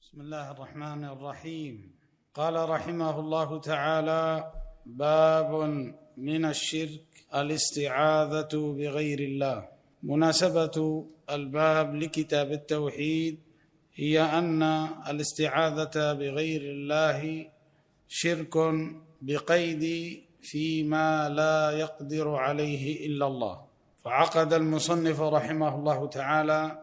بسم الله الرحمن الرحيم. قال رحمه الله تعالى: باب من الشرك الاستعاذة بغير الله. مناسبة الباب لكتاب التوحيد هي أن الاستعاذة بغير الله شرك بقيد فيما لا يقدر عليه إلا الله. فعقد المصنف رحمه الله تعالى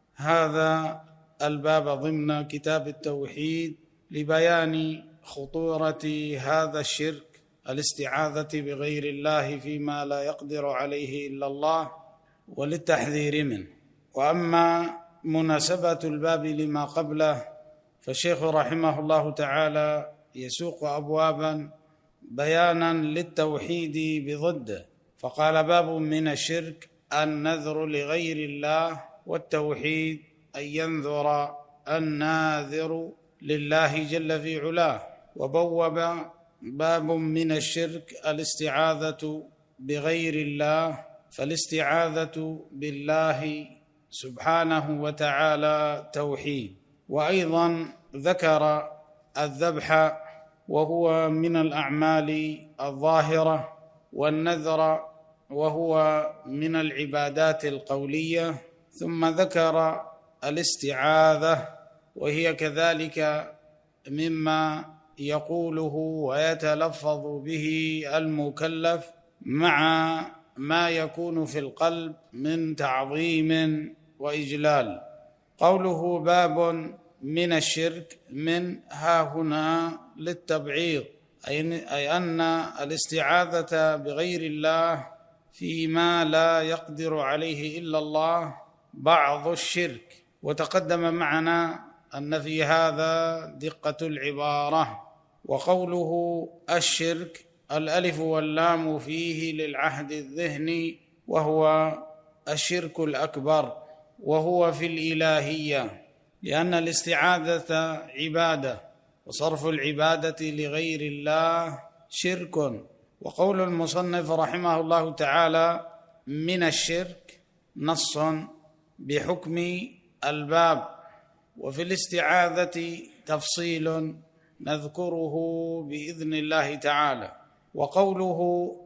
هذا الباب ضمن كتاب التوحيد لبيان خطورة هذا الشرك، الاستعاذة بغير الله فيما لا يقدر عليه إلا الله، وللتحذير منه. وأما مناسبة الباب لما قبله فالشيخ رحمه الله تعالى يسوق أبوابا بيانا للتوحيد بضده، فقال: باب من الشرك النذر لغير الله، والتوحيد أن ينذر الناذر لله جل في علاه. وبوب باب من الشرك الاستعاذة بغير الله، فالاستعاذة بالله سبحانه وتعالى توحيد. وأيضا ذكر الذبح وهو من الأعمال الظاهرة، والنذر وهو من العبادات القولية، ثم ذكر الاستعاذة وهي كذلك مما يقوله ويتلفظ به المكلف مع ما يكون في القلب من تعظيم وإجلال. قوله باب من الشرك، من ها هنا للتبعيض، أي أن الاستعاذة بغير الله فيما لا يقدر عليه إلا الله بعض الشرك. وتقدم معنا أن في هذا دقة العبارة. وقوله الشرك الألف واللام فيه للعهد الذهني، وهو الشرك الأكبر، وهو في الإلهية، لأن الاستعاذة عبادة، وصرف العبادة لغير الله شرك. وقول المصنف رحمه الله تعالى من الشرك نص بحكم الباب، وفي الاستعاذة تفصيل نذكره بإذن الله تعالى. وقوله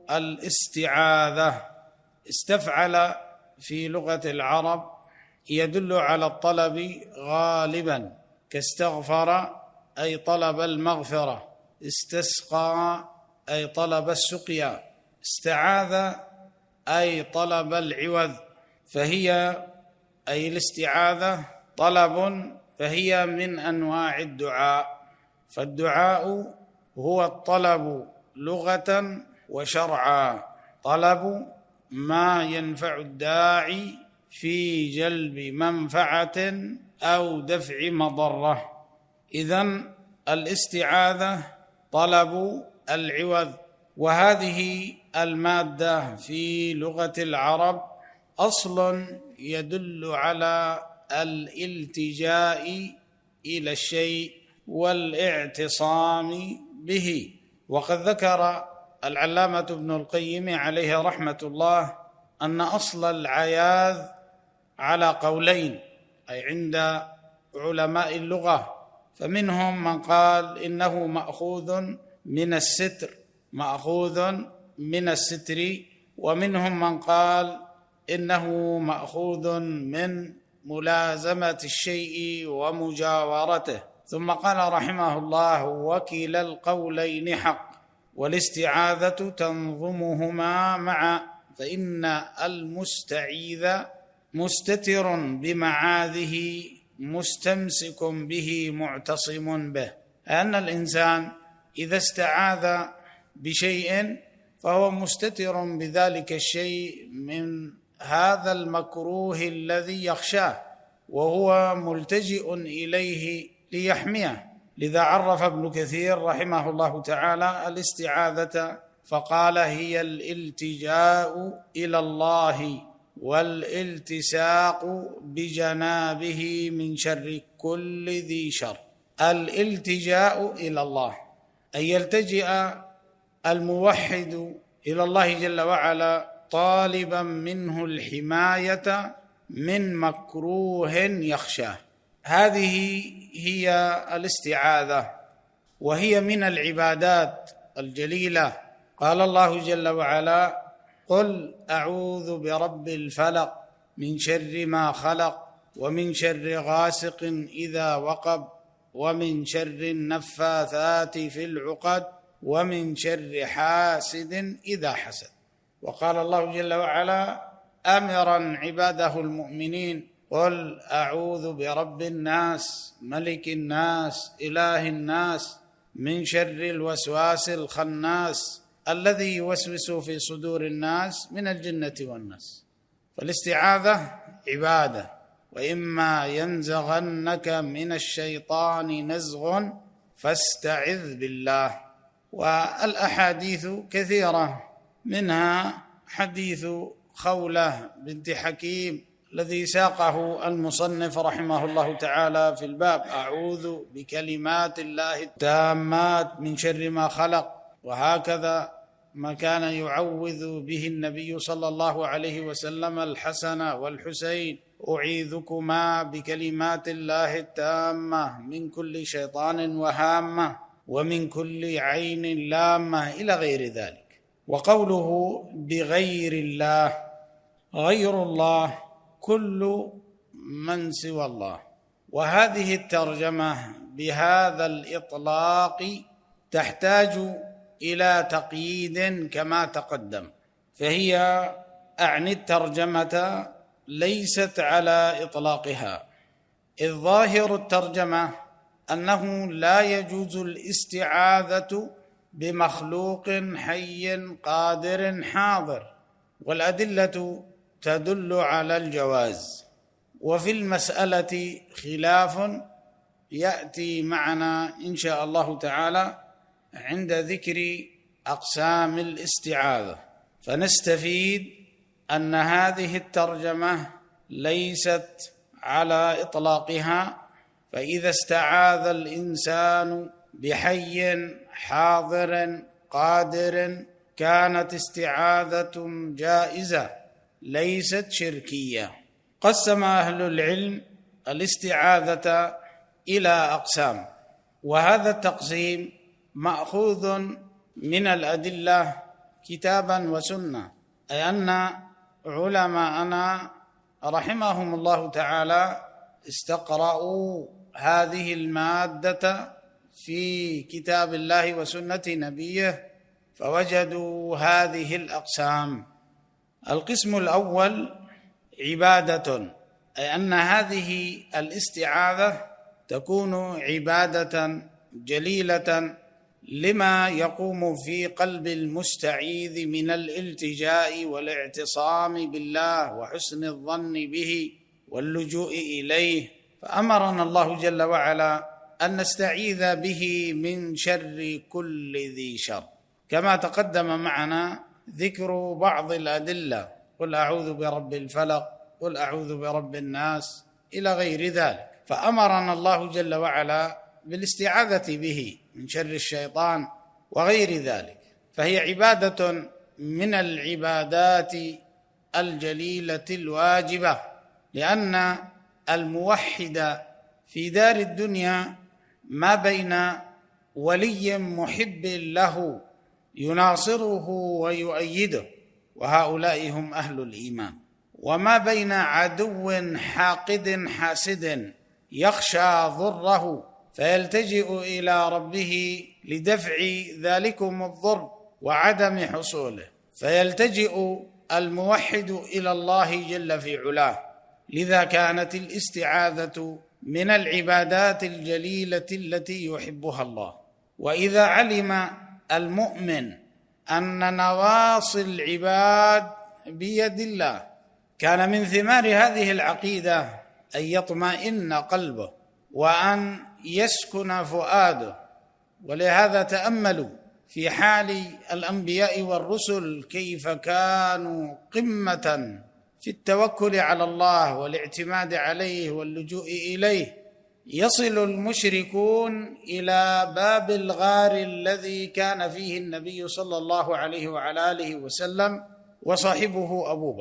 الاستعاذة استفعل في لغة العرب يدل على الطلب غالبا، كاستغفر أي طلب المغفرة، استسقى أي طلب السقيا، استعاذ أي طلب العوذ. فهي أي الاستعاذة طلب، فهي من أنواع الدعاء. فالدعاء هو الطلب لغة وشرعا، طلب ما ينفع الداعي في جلب منفعة أو دفع مضرة. إذن الاستعاذة طلب العوذ. وهذه المادة في لغة العرب أصل يدل على الالتجاء إلى الشيء والاعتصام به. وقد ذكر العلامة ابن القيم عليه رحمة الله أن أصل العياذ على قولين، أي عند علماء اللغة، فمنهم من قال إنه مأخوذ من الستر، مأخوذ من الستر، ومنهم من قال إنه مأخوذ من ملازمة الشيء ومجاورته. ثم قال رحمه الله: وكلا القولين حق، والاستعاذة تنظمهما معا، فإن المستعيذ مستتر بمعاذه مستمسك به معتصم به. أن الإنسان إذا استعاذ بشيء فهو مستتر بذلك الشيء من هذا المكروه الذي يخشاه، وهو ملتجئ إليه ليحميه. لذا عرف ابن كثير رحمه الله تعالى الاستعاذة فقال: هي الالتجاء إلى الله والالتساق بجنابه من شر كل ذي شر. الالتجاء إلى الله أن يلتجئ الموحد إلى الله جل وعلا طالبا منه الحماية من مكروه يخشاه. هذه هي الاستعاذة، وهي من العبادات الجليلة. قال الله جل وعلا: قل أعوذ برب الفلق من شر ما خلق ومن شر غاسق إذا وقب ومن شر النفاثات في العقد ومن شر حاسد إذا حسد. وقال الله جل وعلا آمرا عباده المؤمنين: قل أعوذ برب الناس ملك الناس إله الناس من شر الوسواس الخناس الذي يوسوس في صدور الناس من الجنة والناس. فالاستعاذة عبادة. وإما ينزغنك من الشيطان نزغ فاستعذ بالله. والأحاديث كثيرة، منها حديث خولة بنت حكيم الذي ساقه المصنف رحمه الله تعالى في الباب: أعوذ بكلمات الله التامات من شر ما خلق. وهكذا ما كان يعوذ به النبي صلى الله عليه وسلم الحسن والحسين: أعيذكما بكلمات الله التامة من كل شيطان وهامة ومن كل عين لامة، إلى غير ذلك. وقوله بغير الله، غير الله كل من سوى الله. وهذه الترجمة بهذا الإطلاق تحتاج إلى تقييد كما تقدم، فهي أعني الترجمة ليست على إطلاقها، إذ ظاهر الترجمة أنه لا يجوز الاستعاذة بمخلوق حي قادر حاضر، والأدلة تدل على الجواز. وفي المسألة خلاف يأتي معنا إن شاء الله تعالى عند ذكر أقسام الاستعاذة، فنستفيد أن هذه الترجمة ليست على إطلاقها. فإذا استعاذ الإنسان بحي حاضر قادر كانت استعاذة جائزة ليست شركية. قسم أهل العلم الاستعاذة إلى أقسام، وهذا التقسيم مأخوذ من الأدلة كتابا وسنة، أي أن علماءنا رحمهم الله تعالى استقرأوا هذه المادة في كتاب الله وسنة نبيه فوجدوا هذه الأقسام. القسم الأول عبادة، أي أن هذه الاستعاذة تكون عبادة جليلة لما يقوم في قلب المستعيذ من الالتجاء والاعتصام بالله وحسن الظن به واللجوء إليه. فأمرنا الله جل وعلا أن نستعيذ به من شر كل ذي شر، كما تقدم معنا ذكر بعض الأدلة: قل أعوذ برب الفلق، قل أعوذ برب الناس، إلى غير ذلك. فأمرنا الله جل وعلا بالاستعاذة به من شر الشيطان وغير ذلك، فهي عبادة من العبادات الجليلة الواجبة، لأن الموحد في دار الدنيا ما بين ولي محب له يناصره ويؤيده، وهؤلاء هم أهل الإيمان، وما بين عدو حاقد حاسد يخشى ضره فيلتجئ إلى ربه لدفع ذلكم الضر وعدم حصوله، فيلتجئ الموحد إلى الله جل في علاه. لذا كانت الاستعاذة من العبادات الجليلة التي يحبها الله. وإذا علم المؤمن أن نواصي العباد بيد الله كان من ثمار هذه العقيدة أن يطمئن قلبه وأن يسكن فؤاده. ولهذا تأملوا في حال الأنبياء والرسل كيف كانوا قمة في التوكل على الله والاعتماد عليه واللجوء إليه. يصل المشركون إلى باب الغار الذي كان فيه النبي صلى الله عليه وعلى آله وسلم وصاحبه أبو بكر،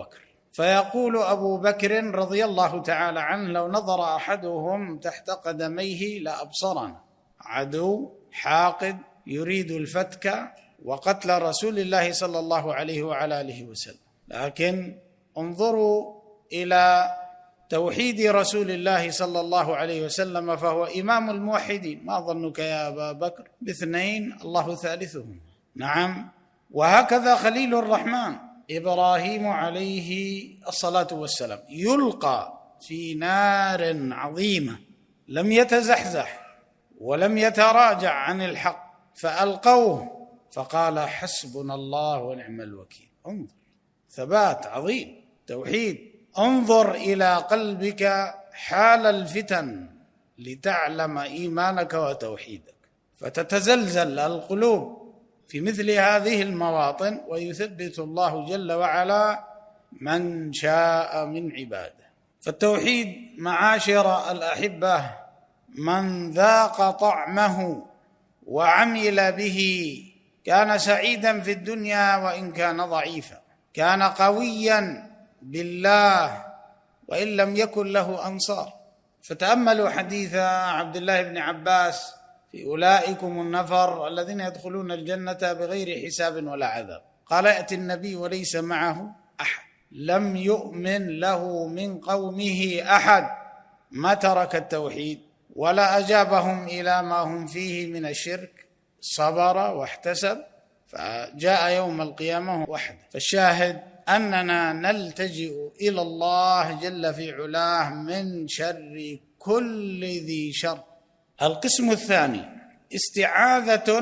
فيقول أبو بكر رضي الله تعالى عنه: لو نظر أحدهم تحت قدميه لأبصرنا. عدو حاقد يريد الفتك وقتل رسول الله صلى الله عليه وعلى آله وسلم، لكن انظروا إلى توحيد رسول الله صلى الله عليه وسلم، فهو إمام الموحدين. ما ظنك يا أبا بكر باثنين الله ثالثهم؟ نعم. وهكذا خليل الرحمن إبراهيم عليه الصلاة والسلام يلقى في نار عظيمة، لم يتزحزح ولم يتراجع عن الحق، فألقوه فقال: حسبنا الله ونعم الوكيل. انظر، ثبات عظيم، توحيد. انظر إلى قلبك حال الفتن لتعلم إيمانك وتوحيدك، فتتزلزل القلوب في مثل هذه المواطن، ويثبت الله جل وعلا من شاء من عباده. فالتوحيد معاشر الأحبة من ذاق طعمه وعمل به كان سعيدا في الدنيا وإن كان ضعيفا، كان قويا بالله وإن لم يكن له أنصار. فتأملوا حديث عبد الله بن عباس في أولئكم النفر الذين يدخلون الجنة بغير حساب ولا عذاب. قال: يأتي النبي وليس معه أحد، لم يؤمن له من قومه أحد، ما ترك التوحيد ولا أجابهم إلى ما هم فيه من الشرك، صبر واحتسب، فجاء يوم القيامة وحده. فالشاهد أننا نلتجئ إلى الله جل في علاه من شر كل ذي شر. القسم الثاني استعاذة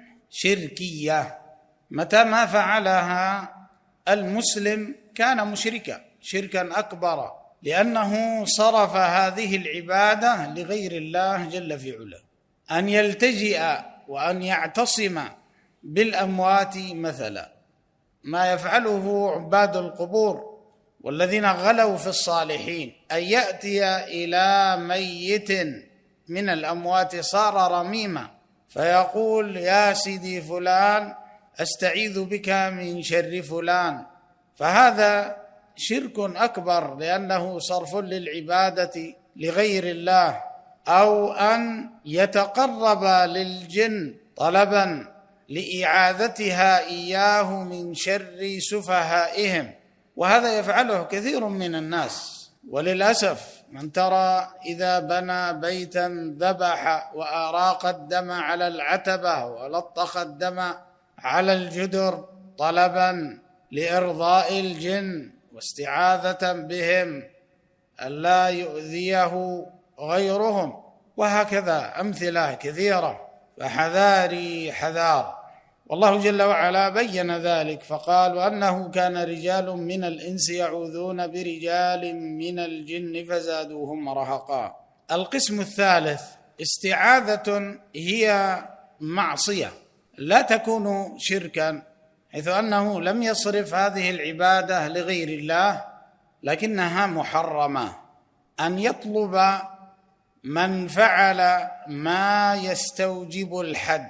شركية، متى ما فعلها المسلم كان مشركا شركا أكبر، لأنه صرف هذه العبادة لغير الله جل في علاه. أن يلتجئ وأن يعتصم بالأموات مثلا، ما يفعله عباد القبور والذين غلوا في الصالحين، أن يأتي إلى ميت من الأموات صار رميما فيقول: يا سيدي فلان أستعيذ بك من شر فلان. فهذا شرك أكبر، لأنه صرف للعبادة لغير الله. أو أن يتقرب للجن طلبا لإعاذتها إياه من شر سفهائهم، وهذا يفعله كثير من الناس. وللأسف من ترى إذا بنى بيتا ذبح وأراق الدم على العتبة ولطخ الدم على الجدر طلبا لإرضاء الجن واستعاذة بهم ألا يؤذيه غيرهم، وهكذا أمثلة كثيرة. فحذاري حذار. والله جل وعلا بين ذلك فقال: وأنه كان رجال من الإنس يعوذون برجال من الجن فزادوهم رهقا. القسم الثالث استعاذة هي معصية، لا تكون شركا، حيث أنه لم يصرف هذه العبادة لغير الله، لكنها محرمة. أن يطلب من فعل ما يستوجب الحد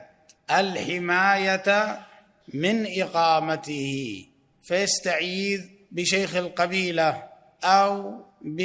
الحماية من إقامته، فيستعيذ بشيخ القبيلة أو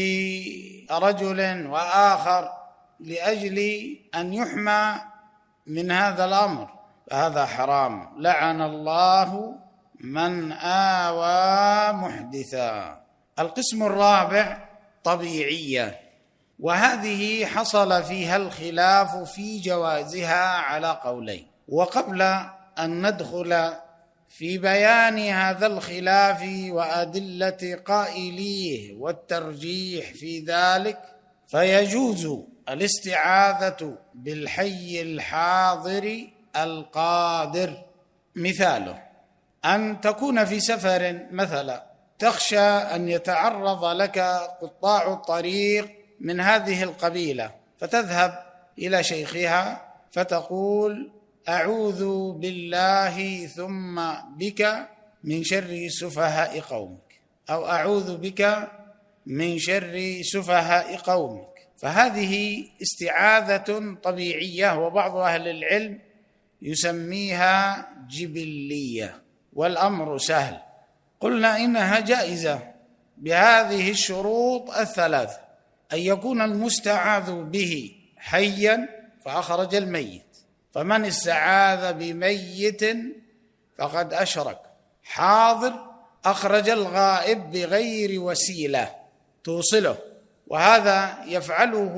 برجل وآخر لأجل أن يحمى من هذا الأمر، فهذا حرام. لعن الله من آوى محدثا. القسم الرابع طبيعية، وهذه حصل فيها الخلاف في جوازها على قولين. وقبل أن ندخل في بيان هذا الخلاف وأدلة قائليه والترجيح في ذلك، فيجوز الاستعاذة بالحي الحاضر القادر. مثاله أن تكون في سفر مثلا، تخشى أن يتعرض لك قطاع الطريق من هذه القبيلة، فتذهب إلى شيخها فتقول: أعوذ بالله ثم بك من شر سفهاء قومك، أو أعوذ بك من شر سفهاء قومك. فهذه استعاذة طبيعية، وبعض أهل العلم يسميها جبلية، والأمر سهل. قلنا إنها جائزة، بهذه الشروط الثلاثة: أن يكون المستعاذ به حيا فأخرج الميت، فمن استعاذ بميت فقد أشرك. حاضر أخرج الغائب بغير وسيلة توصله، وهذا يفعله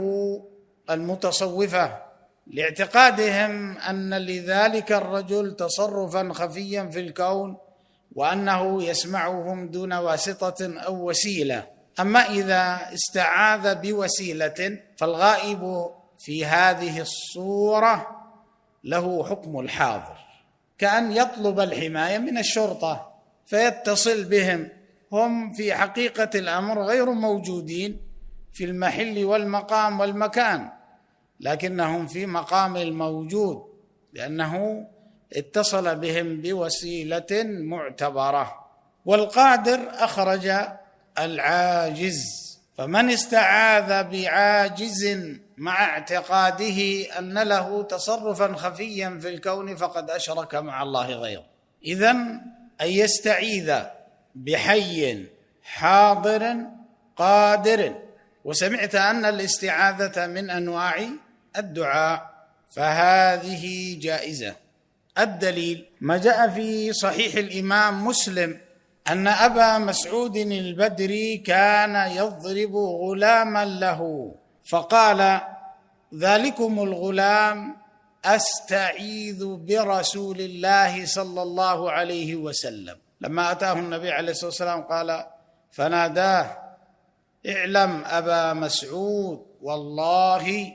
المتصوفة لاعتقادهم أن لذلك الرجل تصرفا خفيا في الكون، وأنه يسمعهم دون واسطة أو وسيلة. أما إذا استعاذ بوسيلة فالغائب في هذه الصورة له حكم الحاضر، كأن يطلب الحماية من الشرطة فيتصل بهم، هم في حقيقة الأمر غير موجودين في المحل والمقام والمكان، لكنهم في مقام الموجود لأنه اتصل بهم بوسيلة معتبرة. والقادر أخرج العاجز، فمن استعاذ بعاجز مع اعتقاده أن له تصرفا خفيا في الكون فقد أشرك مع الله غيره. إذن أن يستعيذ بحي حاضر قادر. وسمعت أن الاستعاذة من أنواع الدعاء، فهذه جائزة. الدليل ما جاء في صحيح الإمام مسلم أن أبا مسعود البدري كان يضرب غلاما له، فقال: ذلكم الغلام أستعيذ برسول الله صلى الله عليه وسلم. لما أتاه النبي عليه الصلاة والسلام قال فناداه: اعلم أبا مسعود والله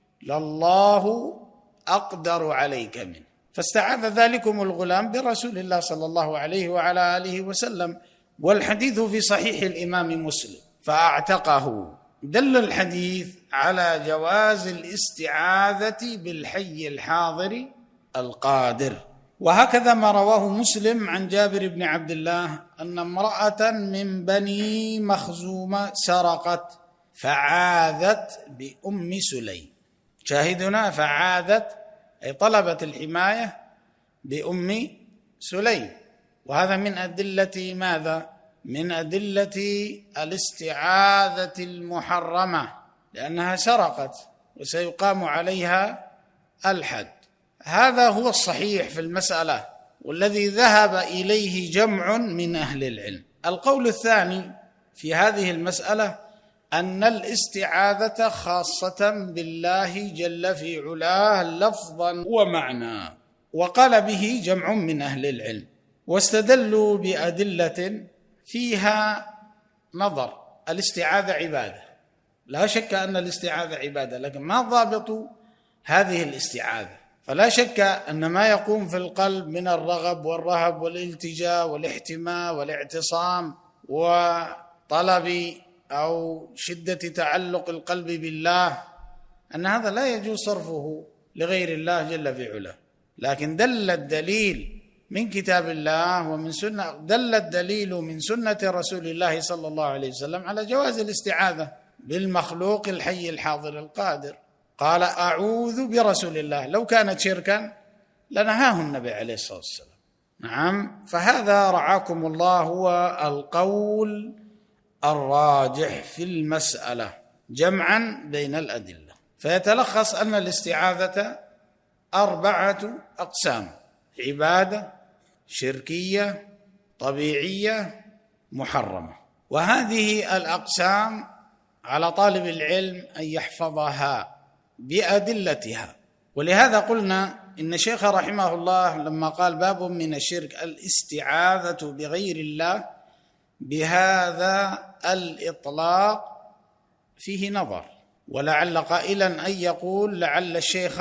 لله أقدر عليك منه. فاستعاذ ذلكم الغلام برسول الله صلى الله عليه وعلى آله وسلم، والحديث في صحيح الإمام مسلم، فأعتقه. دل الحديث على جواز الاستعاذة بالحي الحاضر القادر. وهكذا ما رواه مسلم عن جابر بن عبد الله أن امرأة من بني مخزومة سرقت فعاذت بأم سليم. شاهدنا فعاذت أي طلبت الحماية بأم سليم، وهذا من أدلة ماذا؟ من أدلة الاستعاذة المحرمة، لأنها سرقت وسيقام عليها الحد. هذا هو الصحيح في المسألة، والذي ذهب إليه جمع من أهل العلم. القول الثاني في هذه المسألة أن الاستعاذة خاصة بالله جل في علاه لفظا ومعنى، وقال به جمع من أهل العلم، واستدلوا بأدلة فيها نظر. الاستعاذة عبادة، لا شك أن الاستعاذة عبادة، لكن ما ضابط هذه الاستعاذة؟ فلا شك أن ما يقوم في القلب من الرغب والرهب والالتجاء والاحتماء والاعتصام وطلب أو شدة تعلق القلب بالله، أن هذا لا يجوز صرفه لغير الله جل في علاه. لكن دل الدليل من كتاب الله ومن سنة، دل الدليل من سنة رسول الله صلى الله عليه وسلم على جواز الاستعاذة بالمخلوق الحي الحاضر القادر. قال: أعوذ برسول الله. لو كانت شركا لنهاه النبي عليه الصلاة والسلام. نعم، فهذا رعاكم الله هو القول الراجح في المسألة جمعا بين الأدلة. فيتلخص أن الاستعاذة 4 أقسام: عبادة، شركية، طبيعية، محرمة. وهذه الأقسام على طالب العلم أن يحفظها بأدلتها. ولهذا قلنا إن الشيخ رحمه الله لما قال باب من الشرك الاستعاذة بغير الله، بهذا الإطلاق فيه نظر، ولعل قائلا أن يقول لعل الشيخ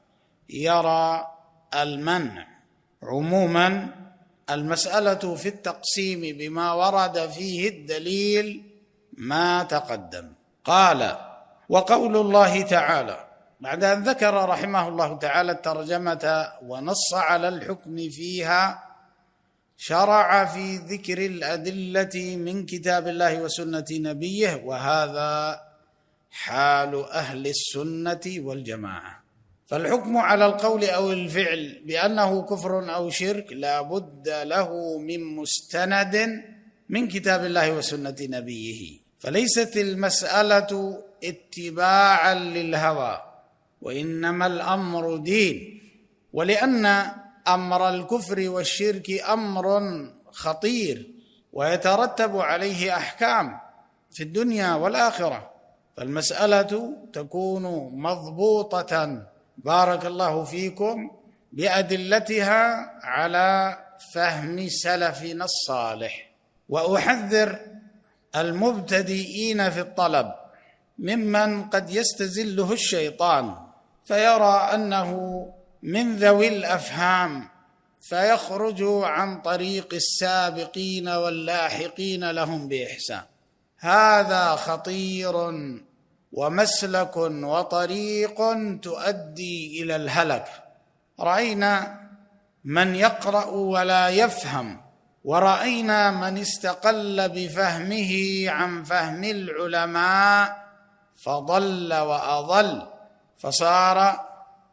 يرى المنع. عموما المسألة في التقسيم بما ورد فيه الدليل ما تقدم. قال: وقول الله تعالى، بعد أن ذكر رحمه الله تعالى الترجمة ونص على الحكم فيها، شرع في ذكر الأدلة من كتاب الله وسنة نبيه، وهذا حال أهل السنة والجماعة. فالحكم على القول أو الفعل بأنه كفر أو شرك لا بد له من مستند من كتاب الله وسنة نبيه. فليست المسألة اتباعا للهوى، وإنما الأمر دين. ولأن أمر الكفر والشرك أمر خطير ويترتب عليه أحكام في الدنيا والآخرة، فالمسألة تكون مضبوطة بارك الله فيكم بأدلتها على فهم سلفنا الصالح. وأحذر المبتدئين في الطلب ممن قد يستزله الشيطان فيرى أنه من ذوي الأفهام فيخرج عن طريق السابقين واللاحقين لهم بإحسان. هذا خطير ومسلك وطريق تؤدي إلى الهلك. رأينا من يقرأ ولا يفهم، ورأينا من استقل بفهمه عن فهم العلماء فضل وأضل، فصار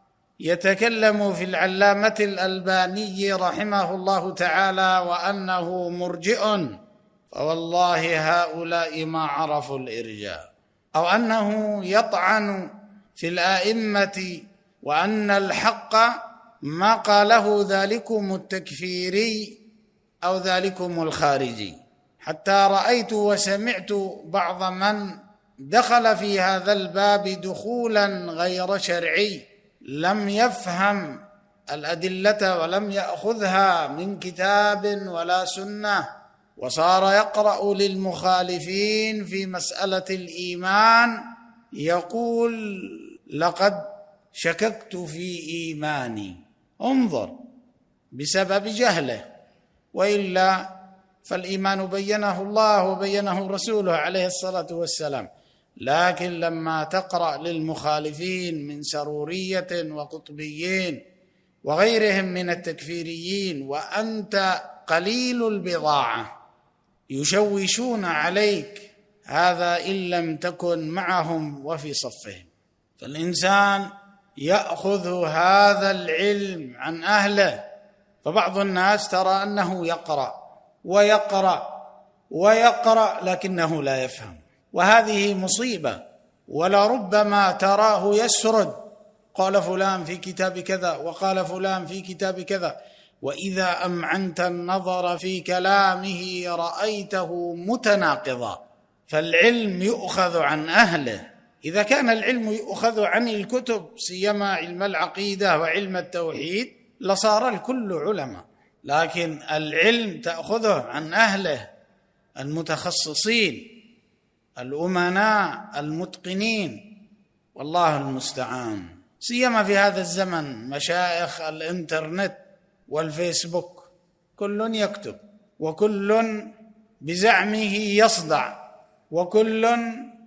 يتكلم في العلامة الألباني رحمه الله تعالى وأنه مرجئ، فوالله هؤلاء ما عرفوا الإرجاء، أو أنه يطعن في الآئمة وأن الحق ما قاله ذلكم التكفيري أو ذلكم الخارجي. حتى رأيت وسمعت بعض من دخل في هذا الباب دخولا غير شرعي، لم يفهم الأدلة ولم يأخذها من كتاب ولا سنة، وصار يقرأ للمخالفين في مسألة الإيمان يقول لقد شككت في إيماني. انظر، بسبب جهله، وإلا فالإيمان بينه الله وبينه رسوله عليه الصلاة والسلام. لكن لما تقرأ للمخالفين من سرورية وقطبيين وغيرهم من التكفيريين وأنت قليل البضاعة يشوشون عليك، هذا إن لم تكن معهم وفي صفهم. فالإنسان يأخذ هذا العلم عن أهله. فبعض الناس ترى أنه يقرأ ويقرأ ويقرأ لكنه لا يفهم، وهذه مصيبة. ولربما تراه يسرد، قال فلان في كتاب كذا وقال فلان في كتاب كذا، وإذا أمعنت النظر في كلامه رأيته متناقضا. فالعلم يؤخذ عن أهله. إذا كان العلم يؤخذ عن الكتب سيما علم العقيدة وعلم التوحيد لصار الكل علماء، لكن العلم تأخذه عن أهله المتخصصين الأمناء المتقنين، والله المستعان. سيما في هذا الزمن مشايخ الإنترنت والفيسبوك كل يكتب وكل بزعمه يصدع وكل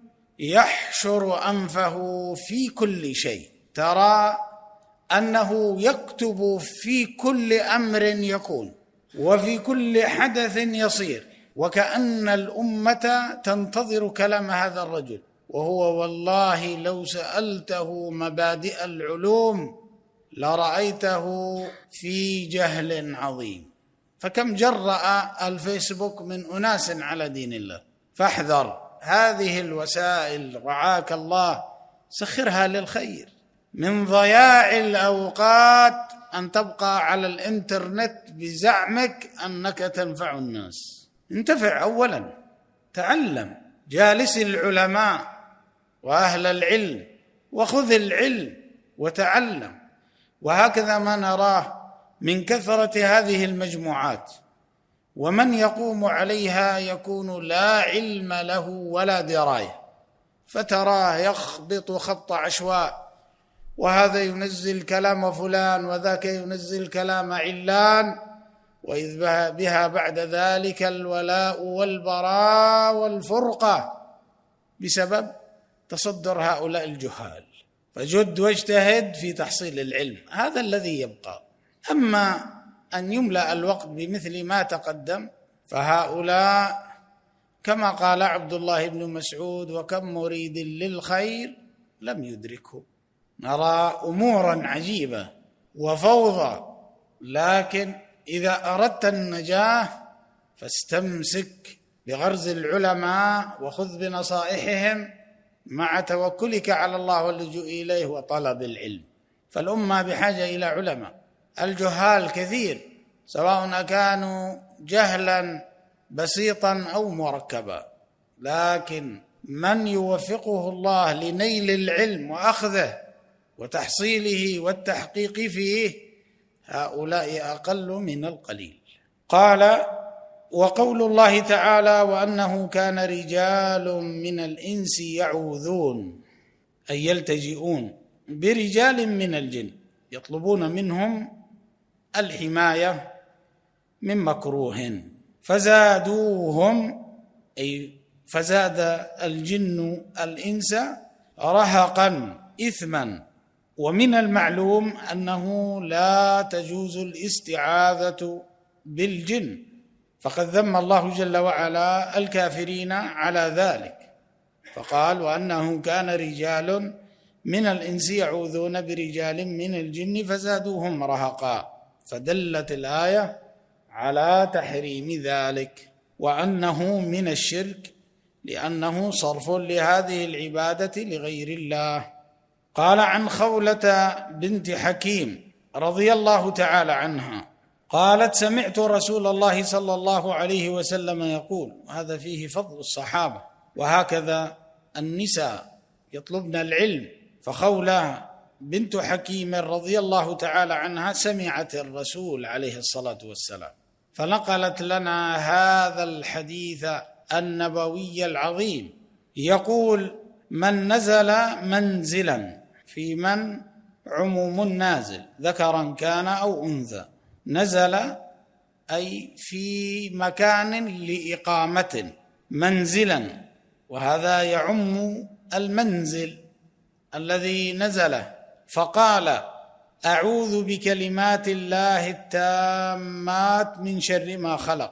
يحشر أنفه في كل شيء. ترى أنه يكتب في كل أمر يكون وفي كل حدث يصير، وكأن الأمة تنتظر كلام هذا الرجل، وهو والله لو سألته مبادئ العلوم لرأيته في جهل عظيم. فكم جرأ الفيسبوك من أناس على دين الله. فاحذر هذه الوسائل رعاك الله، سخرها للخير. من ضياع الأوقات أن تبقى على الإنترنت بزعمك أنك تنفع الناس. انتفع أولا، تعلم، جالس العلماء وأهل العلم وخذ العلم وتعلم. وهكذا ما نراه من كثرة هذه المجموعات، ومن يقوم عليها يكون لا علم له ولا دراية، فتراه يخبط خبط عشواء، وهذا ينزل كلام فلان وذاك ينزل كلام علان، وإذ بها بعد ذلك الولاء والبراء والفرقة بسبب تصدر هؤلاء الجهال. فجد واجتهد في تحصيل العلم، هذا الذي يبقى. أما أن يملأ الوقت بمثل ما تقدم فهؤلاء كما قال عبد الله بن مسعود: وكم مريد للخير لم يدركه. نرى أمورا عجيبة وفوضى، لكن إذا أردت النجاة فاستمسك بغرز العلماء وخذ بنصائحهم مع توكلك على الله واللجوء إليه وطلب العلم. فالأمة بحاجة إلى علماء. الجهال كثير، سواء كانوا جهلا بسيطا أو مركبا، لكن من يوفقه الله لنيل العلم وأخذه وتحصيله والتحقيق فيه هؤلاء أقل من القليل. قال: وقول الله تعالى: وأنه كان رجال من الإنس يعوذون، أي يلتجئون برجال من الجن يطلبون منهم الحماية من مكروه، فزادوهم، أي فزاد الجن الإنس رهقا إثما. ومن المعلوم أنه لا تجوز الاستعاذة بالجن، فقد ذم الله جل وعلا الكافرين على ذلك، فقال: وأنه كان رجال من الإنس يعوذون برجال من الجن فزادوهم رهقا، فدلت الآية على تحريم ذلك، وأنه من الشرك لأنه صرف لهذه العبادة لغير الله. قال عن خولة بنت حكيم رضي الله تعالى عنها قالت: سمعت رسول الله صلى الله عليه وسلم يقول، هذا فيه فضل الصحابة، وهكذا النساء يطلبن العلم. فخولة بنت حكيم رضي الله تعالى عنها سمعت الرسول عليه الصلاة والسلام، فنقلت لنا هذا الحديث النبوي العظيم، يقول: من نزل منزلا، في من عموم النازل ذكرا كان أو أنثى، نزل أي في مكان لإقامة، منزلا، وهذا يعم المنزل الذي نزله، فقال: أعوذ بكلمات الله التامات من شر ما خلق.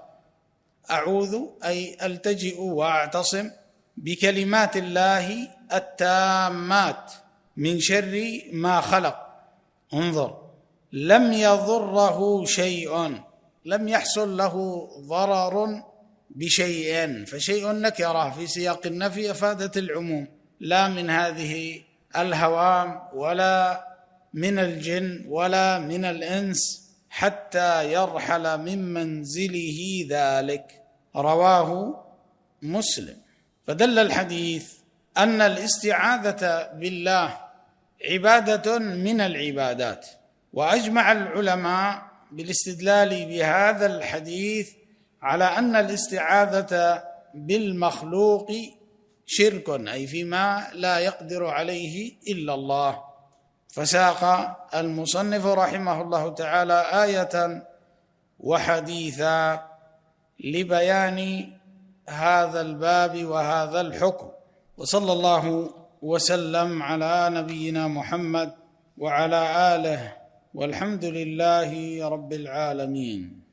أعوذ أي ألتجئ وأعتصم بكلمات الله التامات من شر ما خلق. انظر، لم يضره شيء، لم يحصل له ضرر بشيء، فشيء نكرة في سياق النفي أفادت العموم، لا من هذه الهوام ولا من الجن ولا من الإنس حتى يرحل من منزله ذلك. رواه مسلم. فدل الحديث أن الاستعاذة بالله عبادة من العبادات، وأجمع العلماء بالاستدلال بهذا الحديث على أن الاستعاذة بالمخلوق شرك، أي فيما لا يقدر عليه إلا الله. فساق المصنف رحمه الله تعالى آية وحديثا لبيان هذا الباب وهذا الحكم. وصلى الله وسلم على نبينا محمد وعلى آله، والحمد لله رب العالمين.